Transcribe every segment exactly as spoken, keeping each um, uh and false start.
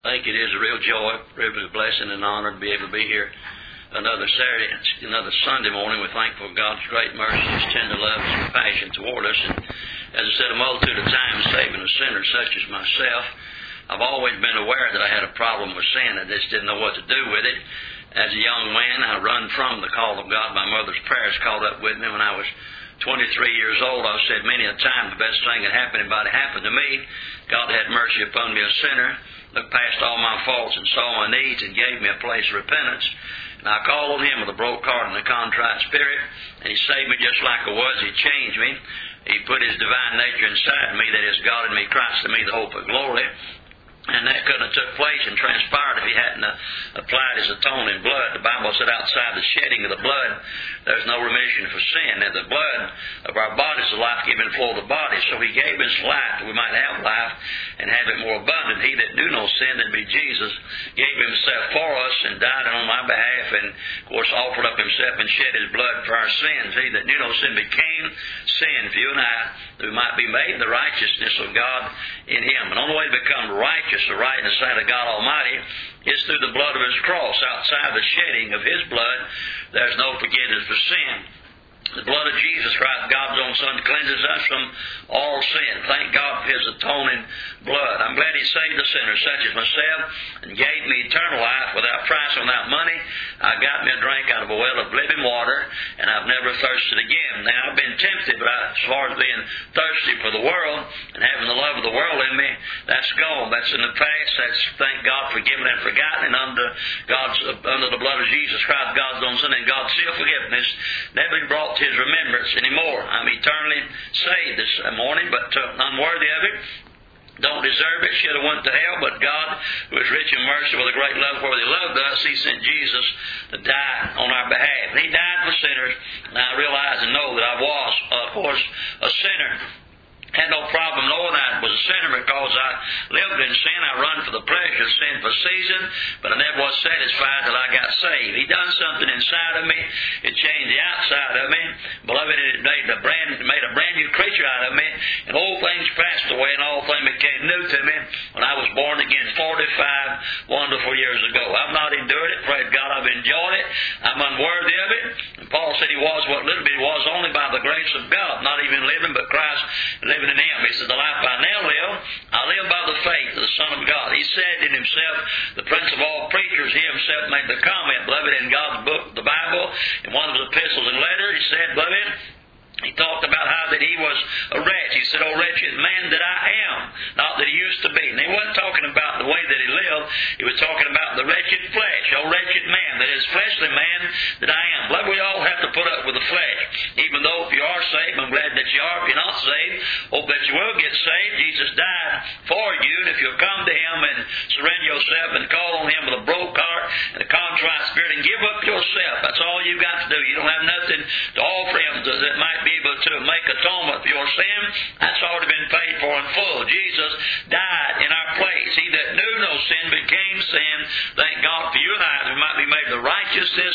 I think it is a real joy, privilege, blessing, and honor to be able to be here another Saturday, another Sunday morning. We're thankful for God's great mercy, His tender love, His compassion toward us. And as I said a multitude of times, saving a sinner such as myself, I've always been aware that I had a problem with sin. I just didn't know what to do with it. As a young man, I run from the call of God. My mother's prayers caught up with me when I was twenty-three years old. I've said many a time the best thing that happened anybody happened to me. God had mercy upon me, a sinner, looked past all my faults and saw my needs and gave me a place of repentance. And I called on Him with a broke heart and a contrite spirit, and He saved me just like I was. He changed me. He put His divine nature inside me, that is, God in me, Christ in me, the hope of glory. And that couldn't have took place and transpired if He hadn't uh, applied His atoning blood. The Bible said outside the shedding of the blood, there's no remission for sin. And the blood of our body is the life-giving flow of the body. So He gave His life that we might have life and have it more abundant. He that knew no sin, that be Jesus, gave Himself for us and died on my behalf, and of course offered up Himself and shed His blood for our sins. He that knew no sin became sin for you and I, that we might be made the righteousness of God in Him. And the only way to become righteous or right in the sight of God Almighty is through the blood of His cross. Outside the shedding of His blood, there's no forgiveness for sin. The blood of Jesus Christ, God's own Son, cleanses us from all sin. Thank God for His atoning blood. I'm glad He saved a sinner such as myself and gave me eternal life without price and without money. I got me a drink out of a well of living water, and I've never thirsted again. Now, I've been tempted, but I, as far as being thirsty for the world and having the love of the world in me, that's gone. That's in the past. That's, thank God, forgiven and forgotten, and under God's under the blood of Jesus Christ, God's own Son, and God's seal forgiveness never been brought to His remembrance anymore. I'm eternally saved this morning, but uh, unworthy of it. Don't deserve it. Should have went to hell, but God, who is rich in mercy with a great love where He loved us, He sent Jesus to die on our behalf. He died for sinners, and I realize and know that I was, uh, of course, a sinner. Had no problem knowing I was a sinner because I lived in sin. I run for the pleasure of sin for a season, but I never was satisfied till I got saved. He done something inside of me. It changed the outside of me. Beloved, it made a brand, made a brand new creature out of me, and old things passed away and all things became new to me when I was born again forty-five wonderful years ago. I've not endured it. Praise God, I've enjoyed it. I'm unworthy of it. And Paul said he was what little bit he was only by the grace of God, not even living, but Christ living in Him. He said, the life I now live, I live by the faith of the Son of God. He said in Himself, the Prince of all preachers, He Himself made the comment, beloved, in God's book, the Bible, in one of His epistles and letters, He said, beloved, He talked about how that He was a wretch. He said, "O wretched man that I am," not that He used to be. And He wasn't talking about the way that He lived. He was talking about the wretched flesh. "O wretched man," that is, fleshly man that I am. But we all have to put up with the flesh. Even though if you are saved, I'm glad that you are. If you're not saved, hope that you will get saved. Jesus died for you. And if you'll come to Him and surrender yourself and call on Him with a broke heart and a contrite spirit and give up yourself, that's all you've got to do. You don't have nothing to offer Him that might be able to make atonement for your sin. That's already been paid for in full. Jesus died in our place. He that knew no sin became sin. Thank God for you and I, that we might be made the righteousness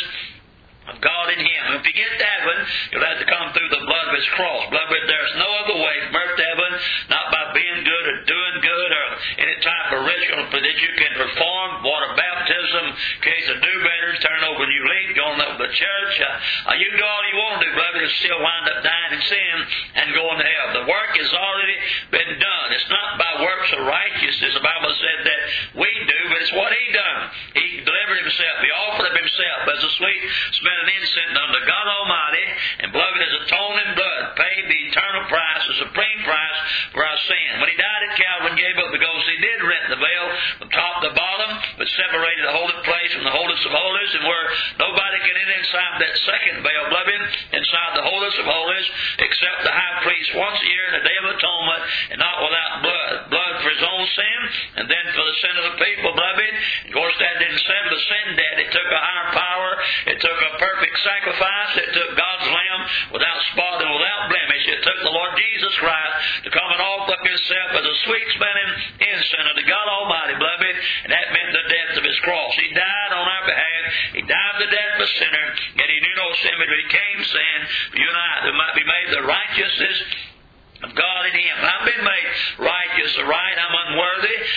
of God in Him. If you get to heaven, you'll have to come through the blood of His cross. Beloved, there's no other way from earth to heaven, not by being good or doing good or any type of ritual that you can perform, water baptism, in case of do-betters, turn over a new leaf, going up to the church. Uh, you can do all you want to do, beloved, and still wind up dying in sin and going to hell. The work has already been done. It's not by works of righteousness. The Bible said that we do, but it's what He done. He delivered Himself. He offered up Himself as a sweet smell an incense unto God Almighty, and beloved, His atoning blood paid the eternal price, the supreme price for our sin. When He died at Calvary and gave up the ghost, He did rent the veil from top to bottom, but separated the holy place from the holiest of holies, and where nobody can enter inside that second veil, beloved, inside the holiest of holies, except the high priest once a year in the Day of Atonement, and not without blood. Blood for His own sin, and then for the sin of the people, beloved. Of course, that didn't settle the sin debt. It took a higher power. It took a perfect sacrifice. It took God's Lamb without spot and without blemish. It took the Lord Jesus Christ to come and offer up Himself as a sweet-smelling incense unto God Almighty, beloved, and that meant the death of His cross. He died on our behalf. He died the death of a sinner, yet He knew no sin, but became sin for you and I, that might be made the righteousness of God in Him. I've been made righteous or right. I'm unworthy. Don't deserve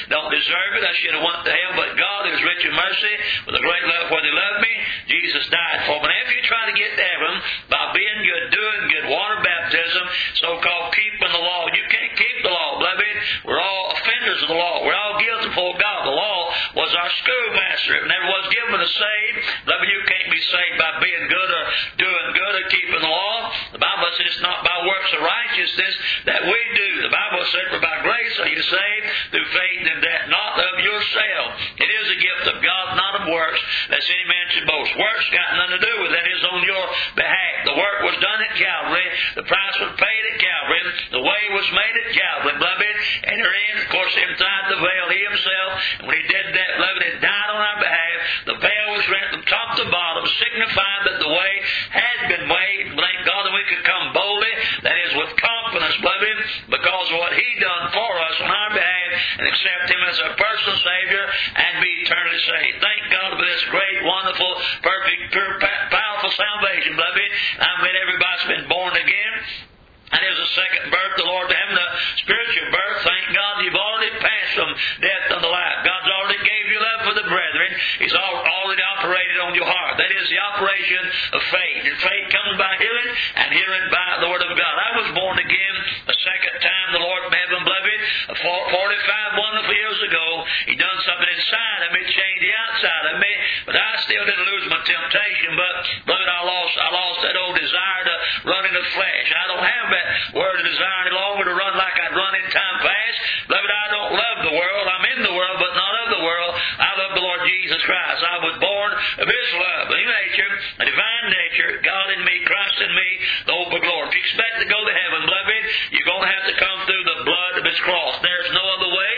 deserve it. I should have went to hell, but God, who is rich in mercy, with a great love where He loved me, Jesus died for me. And if you try to get to heaven by being good, doing good, water baptism, so-called keeping the law, you can't keep the law, beloved. We're all offenders of the law. We're all guilty before God. The law was our schoolmaster. It never was given to save. Beloved, you can't be saved by being good or doing good or keeping the law. The Bible says it's not by works of righteousness that we do. The Bible says, for by grace are you saved through faith, and that not of yourself. It is a gift of God, not of works, lest any man should boast. Works got nothing to do with it. It is on your behalf. The work was done at Calvary. The price was paid at Calvary. The way was made at Calvary, beloved. And therein, of course, inside the veil, He Himself, and when He did that, beloved, He died on our behalf. The veil was rent from top to bottom, signifying that the way had been made. Thank God that we could come boldly, that is, with confidence, beloved, because of what He done for us on our behalf, and accept Him as our personal Savior and be eternally saved. Thank God for this great, wonderful, perfect, pure, powerful salvation, beloved. I mean, everybody's been born again. And there's a second birth, the Lord, having a spiritual birth. Thank God you've already passed from death unto life. God's already gave you love for the brethren. He's already operated on your heart. That is the operation of faith. And faith comes by hearing, and hearing by the Word of God. I was born again a second time, the Lord from heaven, beloved, forty-five wonderful years ago. He done something inside of me, changed the outside of me, but I still didn't lose my temptation. But, beloved, I lost, I lost that old desire to run in the flesh. I don't have that word of desire any longer to run like I'd run in time past. Beloved, I don't love the world. I'm in the world, but not of the world. I love the Lord Jesus Christ. I was born of His love, a new nature, a divine nature, God in me, Christ in me, the hope of glory. If you expect to go to heaven, beloved, you're going to have to come through the blood of His cross. There's no other way.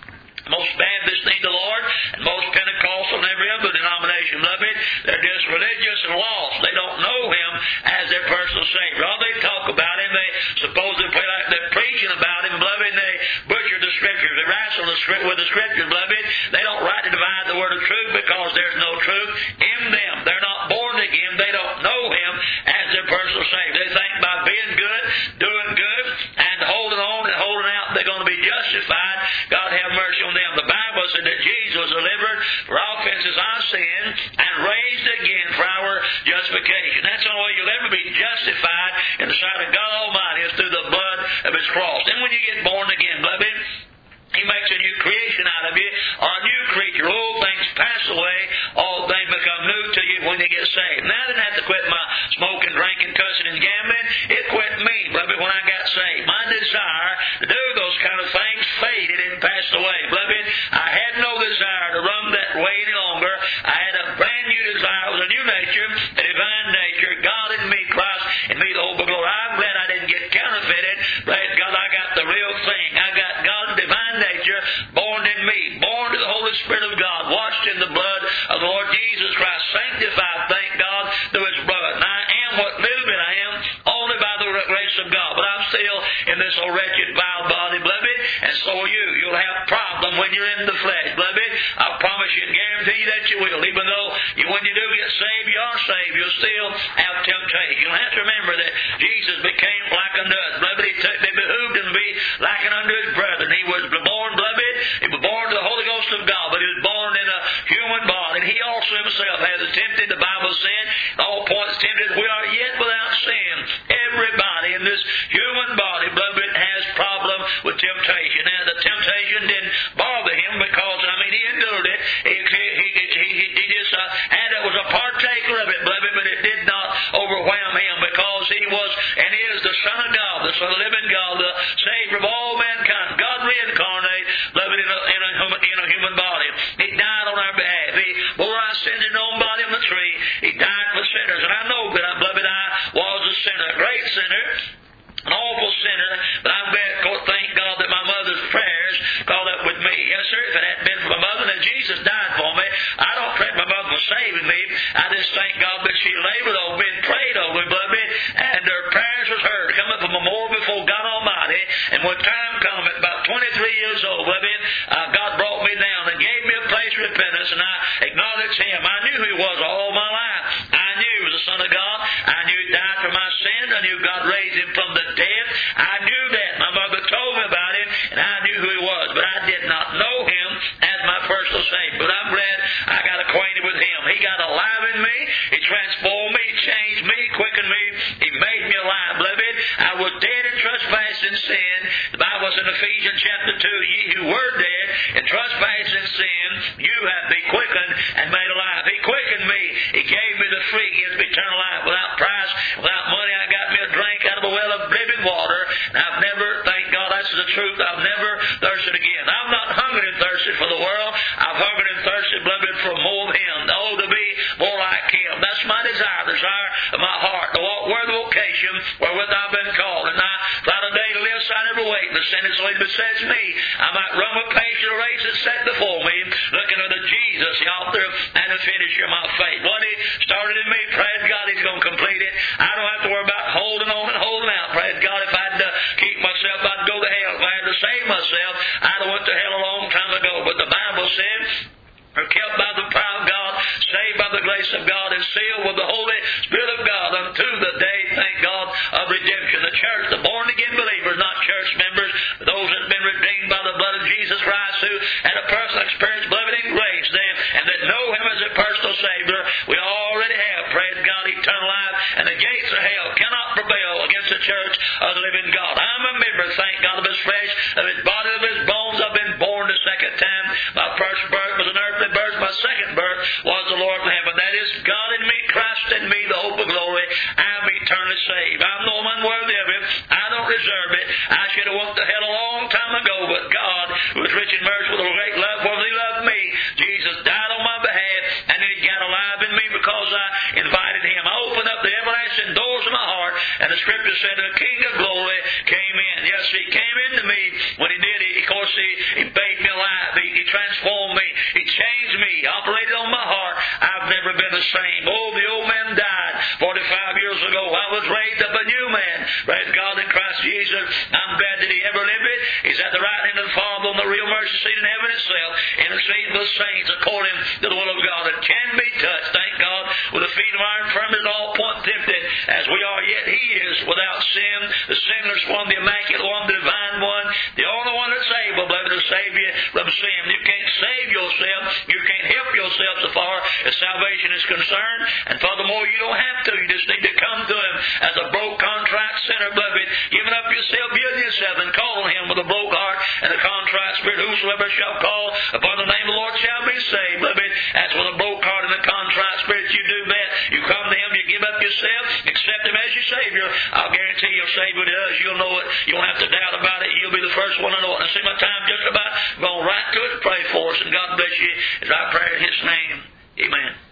Most Baptists need the Lord, and most Pentecostal and every other denomination, beloved, they're just religious and lost. They don't know Him as their personal Savior. All they talk about Him, they supposedly play like they're preaching about Him, beloved, and they butcher the Scriptures. They wrestle the script with the Scriptures, beloved. They don't rightly divide the word of truth because there's no truth in them. They're not born again. They don't know Him as their personal Savior. They think by being good, doing good, and holding on and holding out, they're going to be justified. God have mercy on them. The Bible said that Jesus was delivered for our offenses, our sin, and raised again for our justification. That's the only way you'll ever be justified in the sight of God Almighty, is through the blood of His cross. Then when you get born again, beloved, He makes a new creation out of you, or a new creature. Old things pass away, all things become new to you when you get saved. Now I didn't have to quit my smoking, drinking, cussing, and gambling. It quit me, beloved, when I got saved. My desire to do those kind of things faded and passed away. Beloved, I had no desire to run that way any longer. I had a brand new desire. It was a new nature, a divine nature, God in me, Christ in me, the hope of glory. I'm glad I didn't get counterfeited. Praise God, I got the real thing. I got God's divine nature born in me, born to the Holy Spirit of God, washed in the blood of the Lord Jesus Christ, sanctified, thank God, through His blood. And I am what little bit I am, only by the grace of God. But I'm still in this old wretched, vile body, beloved, and so are you. You'll have problems when you're in the flesh, beloved. I promise you and guarantee you that you will. Even though you, when you do get saved, you are saved, you'll still have temptation. You'll have to remember that Jesus became like unto us, beloved. He took, they behooved Him to be like unto His brethren. He was born, beloved, He was born to the Holy Ghost of God, but He was born in a human body. And He also Himself has tempted, the Bible said, all points tempted, we are yet without sin. Everybody in this human body, beloved, has problem with temptation. Now, the temptation didn't bother Him because, I mean, He endured it. He, he, he, he, he just uh, had, it was a partaker of it, beloved, but it did not overwhelm Him because He was and is the Son of God, the Son of the living God, the Savior of all mankind. God reincarnate, beloved, in a, in a, in a human body. He died on our behalf. He bore our sins in His own body on the tree. He died for sinners. And I know that, beloved, I was a sinner, a great sinner, an awful sinner, but I'm glad, of course, thank God that my mother's prayers caught up with me. Yes, sir, if it hadn't been for my mother, then Jesus died for me. I don't credit my mother for saving me. I just thank God that she labored over me and prayed over me, beloved, and her prayers was heard. Come up a memorial before God Almighty, and when time come, at about twenty-three years old, beloved, uh, God brought me down and gave me a place of repentance, and I acknowledged Him. I knew who He was all my life. I knew He was the Son of God. I knew He died for my sins. I knew God raised Him from the dead. I knew that. My mother told me about Him, and I knew knew who He was, but I did not know Him as my personal Savior. But I'm glad I got acquainted with Him. He got alive in me. He transformed me, changed me, quickened me. He made me alive, beloved. I was dead in trespass and sin. The Bible says in Ephesians chapter two, ye who were dead in trespass and sin, you have been quickened and made alive. He quickened me. He gave me the free gift of eternal life. Without price, without money, I got me a drink out of a well of living water. And I've never, thank God, that's the truth, I've never thirsted again. I'm not hungry and thirsty for the world. I've hungered and thirsted, beloved, for more of Him. Oh, to be more like Him. That's my desire, the desire of my heart, to walk where the vocation wherewith I've been called. And I try today to live aside every weight and the sin that's laid besets me. I might run with patience a race that's set before me, looking unto Jesus, the author and the finisher of my faith. What He started in me, praise God, He's going to complete it. I don't have to worry about holding on and holding out. Praise God, if I had to keep myself, I'd go to hell. If I had to save myself, I'd have went to hell a long time ago. But the Bible said, are kept by the power of God, saved by the grace of God, and sealed with the Holy Spirit of God unto the day, thank God, of redemption. The church, the born-again believers, not church members, but those that have been redeemed by the blood of Jesus Christ, who had a personal experience, beloved, in grace, then, and that know Him as a personal Savior. We already have, praise God, eternal life, and the gates of hell cannot prevail against the church of the living God. I'm a member, thank God, of His flesh, of His body, of His bones. I've been born the second time. My first birth was an earthly birth. My second birth was the Lord from heaven. That is God in me, Christ in me, the hope of glory. I'm eternally saved. I'm no unworthy of it. I don't deserve it. I should have went to hell a long time ago, but God, who is rich in mercy with a great love, for He loved me. Jesus died on my behalf, and then He got alive in me because I invited Him. I opened up the everlasting doors of my heart, and the Scripture said the King of glory came in. Yes, He came into me. When He did, He, of course, He, he made me alive. He, he transformed me. He changed me. He operated on my heart. I've never been the same. Oh, the old man died forty-five years ago. I was raised up a new man. Praise God in Christ Jesus. I'm glad that He ever lived it. He's at the right hand of the Father on the real mercy seat in heaven itself, interceding for the saints according to the will of God. It can be touched, thank God, with the feet of iron firm at all point tempted as we are, yet He is without sin, the sinless one, the immaculate one, the divine one, the only one that's able, beloved, to save you from sin. You can't save yourself. You can't help yourself so far as salvation is concerned. And furthermore, you don't have to. You just need to come to Him as a broke, contrite sinner, beloved, giving up yourself, yielding yourself, and calling Him with a broke heart and a contrite spirit. Whosoever shall call upon the name of the Lord shall be saved, beloved. That's with a broke heart and a contrite spirit. You do that. You come to Him, you give up yourself, accept Him as your Savior. I'll guarantee you'll save what He does. You'll know it. You won't have to doubt about it. You'll be the first one to know it. I see my time just about. I'm going right to it. Pray for us, and God bless you as I pray in His name. Amen.